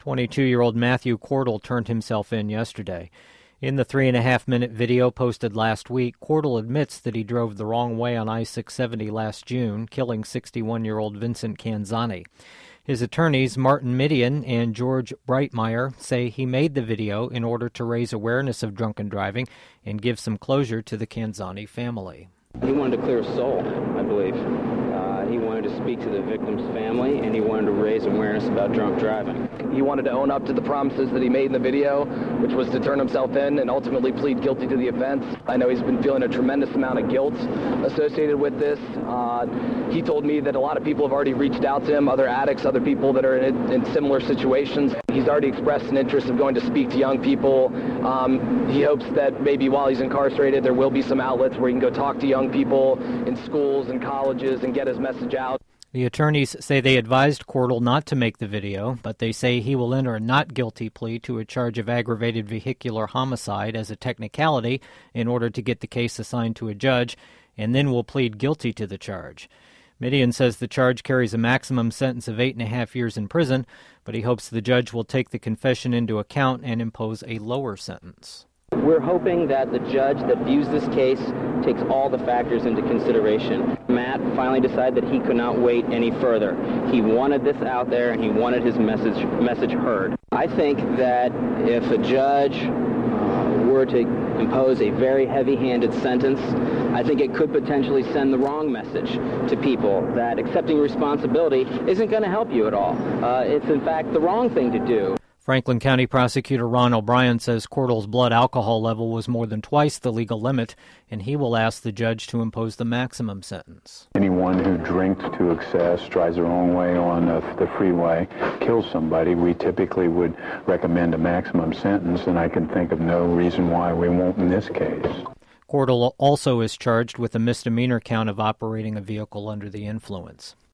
22-year-old Matthew Cordell turned himself in yesterday. In the 3.5-minute video posted last week, Cordell admits that he drove the wrong way on I-670 last June, killing 61-year-old Vincent Canzani. His attorneys, Martin Midian and George Breitmeyer, say he made the video in order to raise awareness of drunken driving and give some closure to the Canzani family. He wanted to clear his soul, I believe. He wanted to speak to the victim's family, and he wanted to raise awareness about drunk driving. He wanted to own up to the promises that he made in the video, which was to turn himself in and ultimately plead guilty to the offense. I know he's been feeling a tremendous amount of guilt associated with this. He told me that a lot of people have already reached out to him, other addicts, other people that are in similar situations. He's already expressed an interest of going to speak to young people. He hopes that maybe while he's incarcerated, there will be some outlets where he can go talk to young people in schools and colleges and get his message out. The attorneys say they advised Cordell not to make the video, but they say he will enter a not guilty plea to a charge of aggravated vehicular homicide as a technicality in order to get the case assigned to a judge, and then will plead guilty to the charge. Midian says the charge carries a maximum sentence of 8.5 years in prison, but he hopes the judge will take the confession into account and impose a lower sentence. We're hoping that the judge that views this case takes all the factors into consideration. Matt finally decided that he could not wait any further. He wanted this out there, and he wanted his message heard. I think that if a judge were to impose a very heavy-handed sentence, I think it could potentially send the wrong message to people that accepting responsibility isn't going to help you at all. It's, in fact, the wrong thing to do. Franklin County Prosecutor Ron O'Brien says Cordell's blood alcohol level was more than twice the legal limit, and he will ask the judge to impose the maximum sentence. Anyone who drinks to excess, drives the wrong way on the freeway, kills somebody, we typically would recommend a maximum sentence, and I can think of no reason why we won't in this case. Cordell also is charged with a misdemeanor count of operating a vehicle under the influence.